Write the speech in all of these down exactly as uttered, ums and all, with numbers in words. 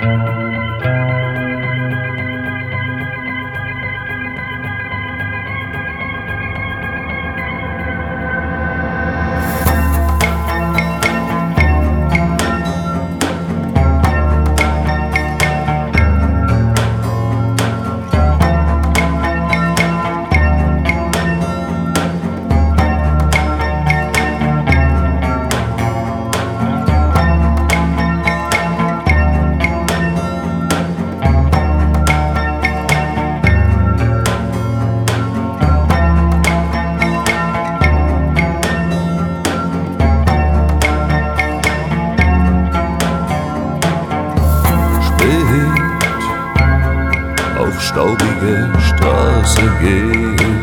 Auf staubige Straße geh ich,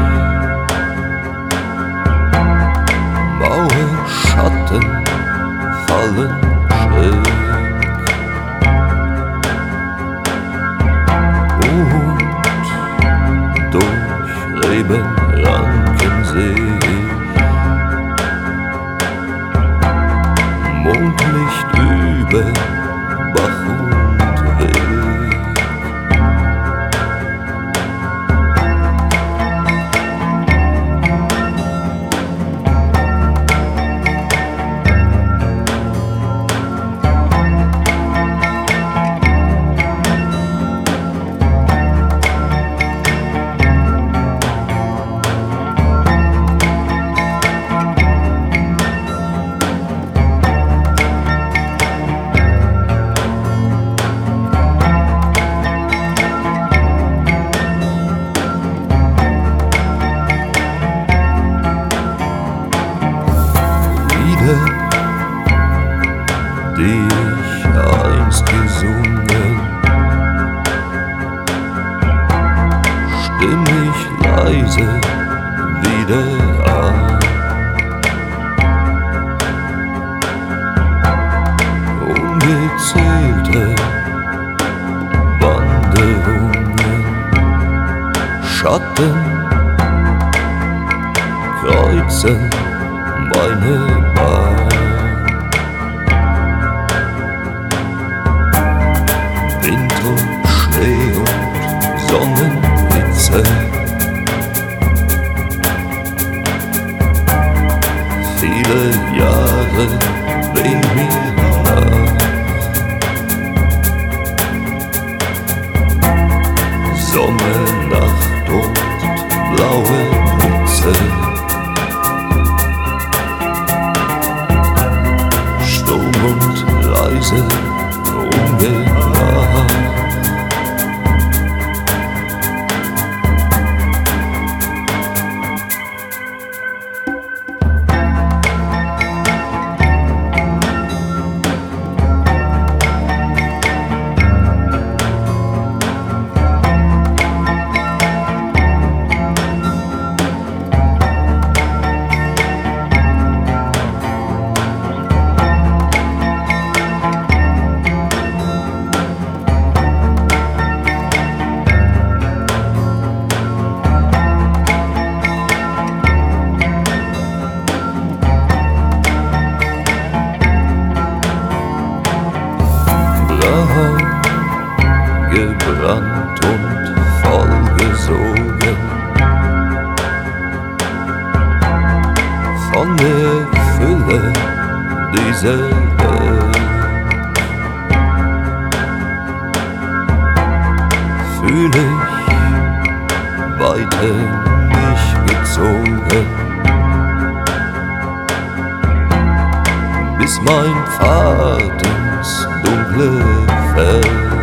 Mauer, Schatten fallen schräg und durch Rebenranken seh ich Mondlicht über Bach und Weg. Die ich einst gesungen, stimm ich leise wieder an. Ungezählte Wanderungen, Schatten kreuzen meine Bahn. Wind und Schnee und Sonnenhitze, viele Jahre wehen mir nach. Sommernacht und blaue Blitze, Sturm und leise ungenau. Gebrannt und vollgesogen von der Fülle dieser Welt, fühl ich weiter mich gezogen, bis mein Pfad ins dunkle Feld.